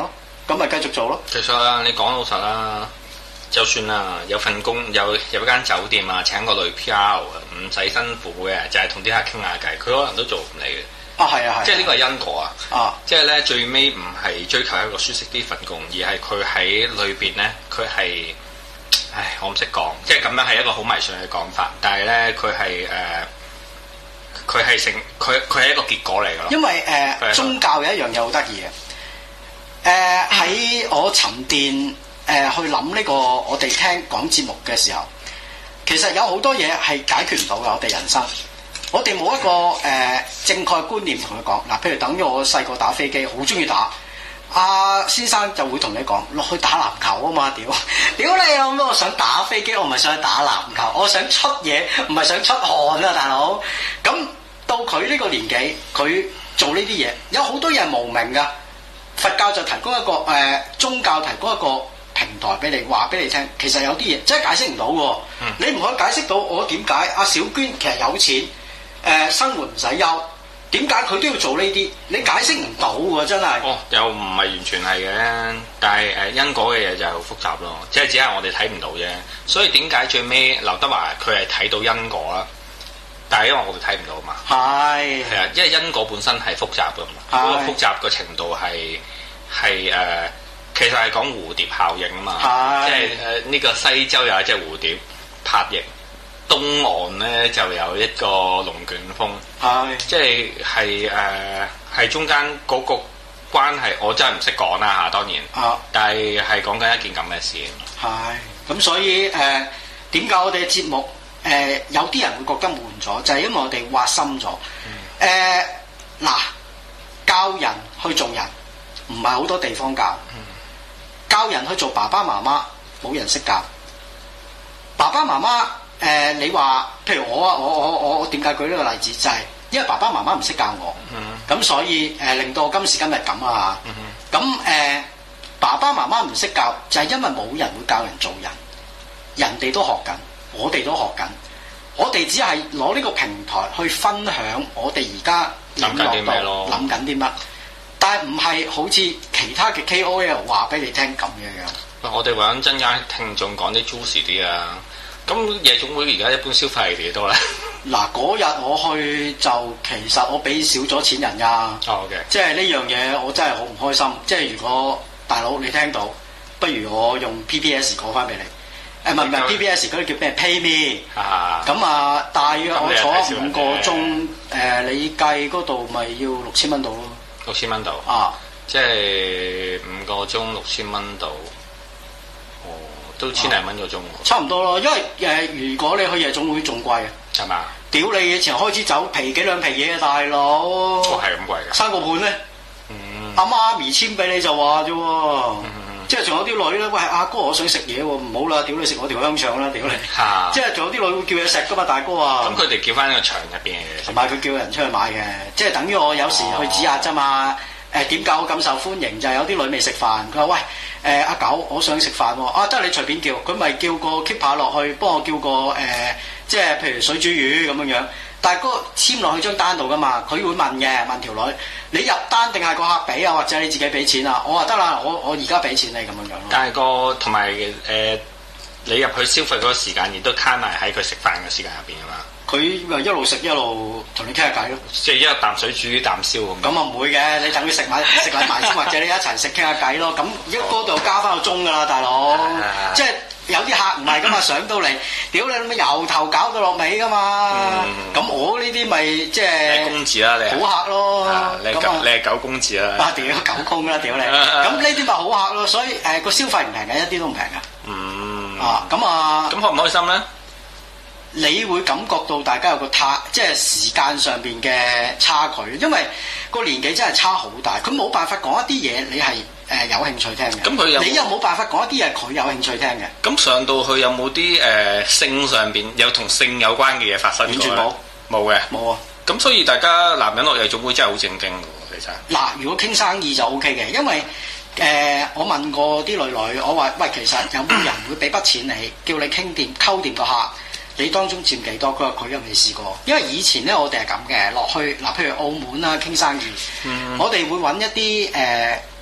咁咪繼續做咯。 其實啊，你講老實啦，就算啊有份工有有一間酒店啊請個女 P R 唔使辛苦嘅，就係同啲客傾下偈，佢可能都做唔嚟嘅。 啊，係啊，係。即係呢個係因果啊。 啊。 即係咧最尾唔係追求一個舒適啲份工，而係佢喺裏邊咧，佢係，唉，我唔識講，即係咁樣係一個好迷信嘅講法，但係咧佢係誒。佢係成佢佢係一個結果嚟㗎咯。因為誒、呃、宗教有一樣嘢好得意嘅，誒喺、呃、我沉澱誒、呃、去諗呢個我哋聽講節目嘅時候，其實有好多嘢係解決唔到嘅。我哋人生，我哋冇一個誒、呃、正確觀念同佢講。嗱，譬如等於我細個打飛機，好中意打。阿、啊、先生就會同你講落去打籃球啊嘛，屌屌你啊！咁我想打飛機，我唔係想去打籃球，我想出嘢，唔係想出汗啊，大佬。咁到佢呢個年紀，佢做呢啲嘢，有好多嘢係無名噶。佛教就提供一個誒、呃，宗教提供一個平台俾你，話俾你聽。其實有啲嘢真係解釋唔到嘅。嗯、你唔可以解釋到我點解阿小娟其實有錢，誒、呃、生活唔使憂。點解佢都要做呢啲？你解釋唔到喎，真係。哦，又唔係完全係嘅，但係誒、呃、因果嘅嘢就係好複雜咯，即係只係我哋睇唔到啫。所以點解最尾劉德華佢係睇到因果啦？但係因為我哋睇唔到嘛。係係啊，因為因果本身係複雜㗎嘛，嗰個複雜嘅程度係係誒，其實係講蝴蝶效應啊嘛。即係誒呢個西周有一隻蝴蝶拍翼。東岸咧就有一個龍捲風，係即係係誒係中間嗰個關係，我真係唔識講啦嚇，當然，啊、但係係講緊一件咁嘅事。係咁，所以誒點解我哋嘅節目誒、呃、有啲人會覺得悶咗，就係、是、因為我哋挖深咗。誒嗱、嗯呃，教人去做人唔係好多地方教，嗯、教人去做爸爸媽媽冇人識教，爸爸媽媽。誒、呃，你話，譬如我啊，我我我我點解舉呢個例子？就係、是、因為爸爸媽媽唔識教我，咁、嗯、所以誒、呃、令到我今時今日咁啊嚇。咁誒、嗯呃，爸爸媽媽唔識教，就係、是、因為冇人會教人做人，人哋都學緊，我哋都學緊，我哋只係攞呢個平台去分享我哋而家諗緊啲咩咯，諗緊啲乜，但係唔係好似其他嘅 K O L 話俾你聽咁樣樣。我哋揾增加聽眾講啲 juicy 啲啊！咁夜總會而家一般消費係幾多咧？嗱，嗰日我去就其實我俾少咗錢人㗎。哦 OK，即係呢樣嘢我真係好唔開心。即係如果大佬你聽到，不如我用 P P S 過翻俾你。誒唔係唔係 P P S 嗰啲叫咩 ？PayMe。啊。咁啊，大約我坐五個鐘，誒、呃、你計嗰度咪要六千蚊度咯。六千蚊度。啊。即係五個鐘六千蚊度。都千零蚊個鐘喎，差唔多咯。因為誒、呃，如果你去夜總會仲貴啊，係嘛？屌你以前開始走皮幾兩皮嘢啊，大佬，都係咁貴㗎。三個半咧，阿、嗯、媽咪簽俾你就話啫喎，嗯、即係仲有啲女咧，喂阿哥我想食嘢喎，唔好啦，屌你食我條香腸啦，屌你，啊、即係仲有啲女會叫嘢食㗎嘛，大哥啊。咁佢哋叫翻個場入邊嘅，同埋佢叫人出去買嘅，即係等於我有時去指壓啫嘛。誒點解我咁受歡迎？就係、是、有啲女未食飯，佢話喂。誒阿、呃、狗，我想食飯喎，啊得你隨便叫，佢咪叫個 keeper 落去幫我叫個誒、呃，即係譬如水煮魚咁樣樣，但係嗰個簽落去張單度噶嘛，佢會問嘅，問條女你入單定係個客俾啊，或者你自己俾錢啊？我話得啦，我我而家俾錢你咁樣樣咯。但係個同埋誒，你入去消費嗰個時間亦都卡埋喺佢食飯嘅時間入邊啊嘛。佢咪一路食一路同你傾下偈咯，即係一啖水煮一啖燒咁。咁啊唔會嘅，你等佢食埋食埋埋先，或者你一齊食傾下偈咯。咁一嗰度加翻個鐘噶啦，大佬。即係有啲客唔係噶嘛，上到嚟，屌你咁由頭搞到落尾噶嘛。咁我呢啲咪即係公子啦，你好客咯。你狗你係狗公子啦。啊屌狗公啦，屌你！咁呢啲咪好客咯，所以誒個消費唔平嘅，一啲都唔平噶。嗯。啊咁啊。咁開唔開心咧？你會感覺到大家有個差，即係時間上邊嘅差距，因為個年紀真係差好大，佢冇辦法講一啲嘢，你係誒有興趣聽嘅。咁佢有你又冇辦法講一啲嘢，佢有興趣聽嘅。咁上到去有冇啲誒性上邊有同性有關嘅嘢發生？完全冇，冇嘅，冇啊。咁所以大家男人落夜總會真係好正經嘅喎，其實。嗱，如果傾生意就 O K 嘅，因為誒、呃、我問過啲女女，我話喂，其實有冇人會俾筆錢你，叫你傾掂溝掂個客？你當中佔幾多？佢話佢又未試過，因為以前咧我哋係咁嘅，落去嗱，譬如澳門啦傾生意，嗯、我哋會揾一啲誒、呃、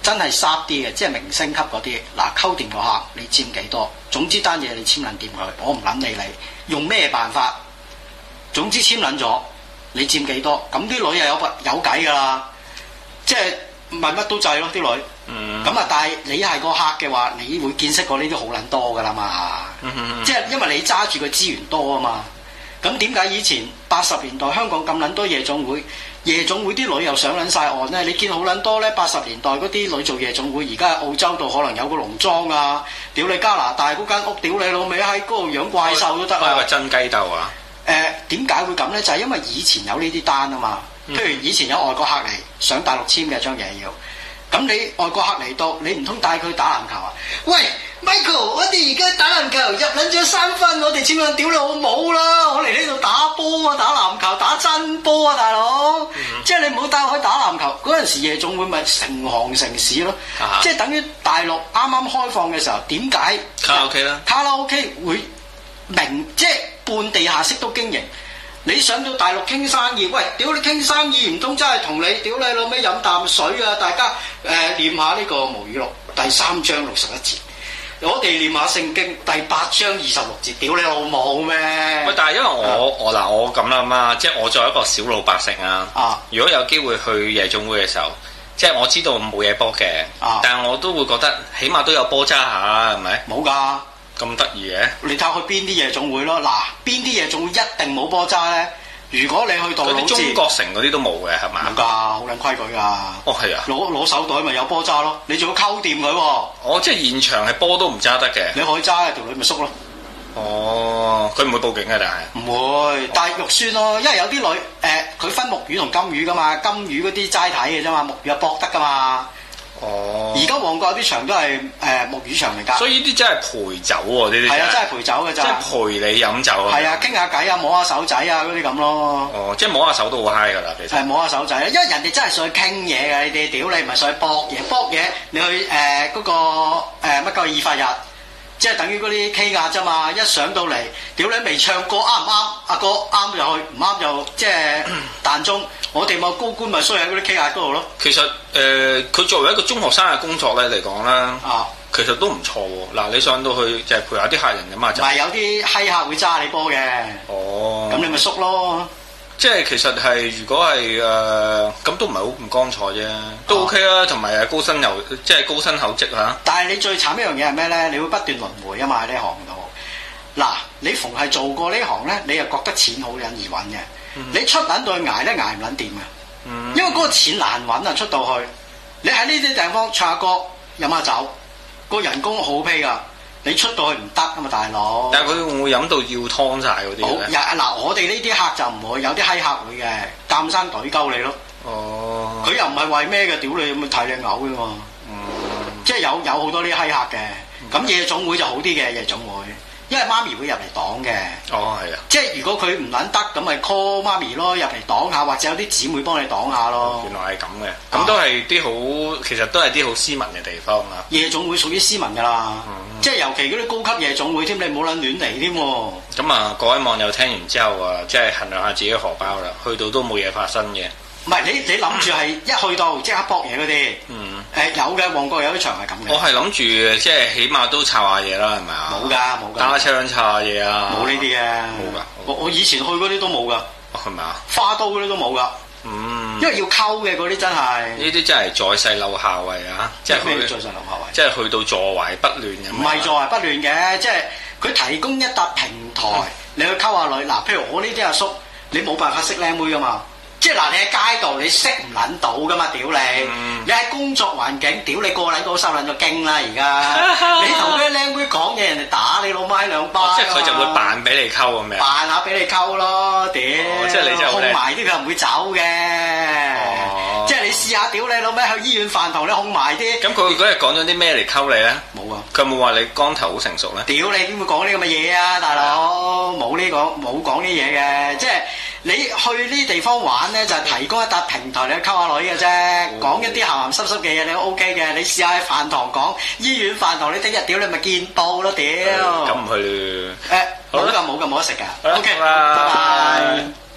真係嘥啲嘅，即係明星級嗰啲。嗱，溝掂個客，你佔幾多？總之單嘢你簽撚掂佢，我唔撚理你用咩辦法。總之簽撚咗，你佔幾多？咁啲女又有有計㗎啦，即係咪乜都制咯啲女。咁啊、嗯，但係你係個客嘅話，你會見識過呢啲好撚多㗎啦嘛。嗯嗯、即係因為你揸住個資源多啊嘛。咁點解以前八十年代香港咁撚多夜總會？夜總會啲女又上撚晒岸咧，你見好撚多咧。八十年代嗰啲女做夜總會，而家喺澳洲度可能有個農莊啊，屌你加拿大嗰間屋，屌你老味喺嗰度養怪獸都得啊！ 開個真雞竇啊！ 誒點解會咁咧？就係、是、因為以前有呢啲單啊嘛。譬如以前有外國客嚟上大陸簽嘅張嘢要，咁你外國客嚟到，你唔通帶佢打籃球啊？喂 Michael， 我哋而家打籃球入撚咗三分，我哋簽撚屌你好冇啦！我嚟呢度打波啊，打籃球打真波啊，大佬！嗯、即係你唔好帶我去打籃球。嗰陣時夜總會咪成行成市咯，啊、即係等於大陸啱啱開放嘅時候，點解卡拉 OK 啦？ 卡拉 OK 會明即係半地下式都經營。你上到大陸傾生意，喂，屌你傾生意唔通真係同你屌你老味飲啖水啊？大家誒、呃、念下呢個無語錄第三章六十一節，我哋念下聖經第八章二十六節，屌你老母咩？ 喂，但係因為我、嗯、我嗱我咁啦嘛，即係我作為一個小老百姓啊，啊如果有機會去夜總會嘅時候，即係我知道冇嘢波嘅，啊、但係我都會覺得起碼都有波揸下，係咪？冇㗎。咁得意嘅，你睇下去邊啲夜總會咯？嗱，邊啲夜總會一定冇波揸咧？如果你去到嗰啲中國城嗰啲都冇嘅，係嘛？冇㗎，好撚規矩㗎。哦，係啊，攞攞手袋咪有波揸咯。你仲要溝掂佢喎。哦，即係現場係波都唔揸得嘅。你可以揸，條女咪縮咯。哦，佢唔會報警嘅，但係唔會，但係肉酸咯，因為有啲女誒，佢、呃、分木魚同金魚㗎嘛，金魚嗰啲齋睇嘅啫嘛，木魚係搏得㗎嘛。哦，而家旺角啲場都係誒、呃、木魚場嚟㗎，所以呢啲真係陪酒喎，呢啲係啊，真係陪酒嘅咋，即係陪你飲酒啊，係啊，傾下偈啊，摸下手仔啊嗰啲咁咯。哦，即係摸下手都好嗨㗎啦，其實係摸下手仔，因為人哋真係上去傾嘢㗎，你哋屌你唔係上去搏嘢，搏嘢你去誒嗰、呃嗰個誒乜鳩二發日。即係等於嗰啲 K 壓啫嘛，一上到嚟，屌你未唱歌啱唔啱？阿哥啱就去，唔啱就即係彈鐘。我哋咪高官咪衰喺嗰啲 K 壓嗰度咯。其實誒，佢、呃、作為一個中學生嘅工作咧嚟講咧，啊，其實都唔錯喎。嗱，你上到去就係陪下啲客人㗎嘛，就係有啲閪客會揸你波嘅。哦，咁你咪縮咯。即係其實係，如果係誒咁都唔係好唔光彩啫，都 OK 啦，同埋誒高薪又即係高薪厚職嚇。但係你最慘一樣嘢係咩咧？你會不斷輪迴啊嘛喺呢行度。嗱，你逢係做過呢行咧，你又覺得錢好撚易揾嘅。嗯、你出撚到去捱咧捱唔撚掂嘅，嗯、因為嗰個錢難揾啊！出到去，你喺呢啲地方唱下歌、飲下酒，個人工好批㗎。你出到去唔得啊嘛，大佬！但係佢會唔會飲到要湯晒嗰啲咧？嗱，我哋呢啲客就唔會，有啲閪客會嘅，鑑生隊鳩你咯。哦。佢又唔係為咩嘅？屌你咁睇你嘔嘅嘛。嗯。即係有有好多啲閪客嘅，咁、嗯、夜總會就好啲嘅夜總會，因為媽咪會入嚟擋嘅。哦，係啊。即係如果佢唔撚得，咁咪 call 媽咪咯，入嚟擋下，或者有啲姊妹幫你擋下咯。原來係咁嘅，咁、啊、都係啲好，其實都係啲好斯文嘅地方啊。夜總會屬於斯文㗎啦。嗯。即係尤其嗰啲高級夜總會添，你唔好撚亂嚟添喎。咁啊，各位網友聽完之後啊，即係衡量下自己荷包啦。去到都冇嘢發生嘅。唔係你你諗住係一去到即刻搏嘢嗰啲。嗯。誒、呃、有嘅，旺角有啲場係咁嘅。我係諗住即係起碼都抄下嘢啦，係咪啊？冇㗎，冇㗎。打槍抄下嘢啊！冇呢啲嘅。冇㗎。我我以前去嗰啲都冇㗎。係咪啊？花都嗰啲都冇㗎。嗯，因為要溝嘅嗰啲真係，呢啲真係在世留下位啊！即係咩在世留下位？即係去到坐懷不亂咁。唔係坐懷不亂嘅，即係佢提供一笪平台，嗯、你去溝下女。嗱，譬如我呢啲阿叔，你冇辦法識靚妹噶嘛？即係嗱，你喺街度你識唔撚到噶嘛？屌你！嗯、你喺工作環境，屌你個撚個收撚咗經啦！而家你同啲靚妹講嘢，人哋打你老媽兩巴、哦。即係佢就會扮俾你溝咁樣。扮下俾你溝咯，屌！哦、即係你就控埋啲佢唔會走嘅。哦、即係你試下，屌你老媽去醫院飯堂你控埋啲。咁佢嗰日講咗啲咩嚟溝你咧？冇啊！佢有冇話你光頭好成熟咧？屌你點會講呢咁嘅嘢啊，大佬！冇呢講冇講呢嘢嘅，即係。你去呢啲地方玩咧，就係、是、提供一笪平台你去溝下女嘅啫，講、哦、一啲鹹鹹濕濕嘅嘢你都 OK 嘅。你試下喺飯堂講，醫院飯堂你聽日屌你咪見報咯屌！咁唔去誒，冇㗎冇㗎冇得食㗎。OK，拜拜。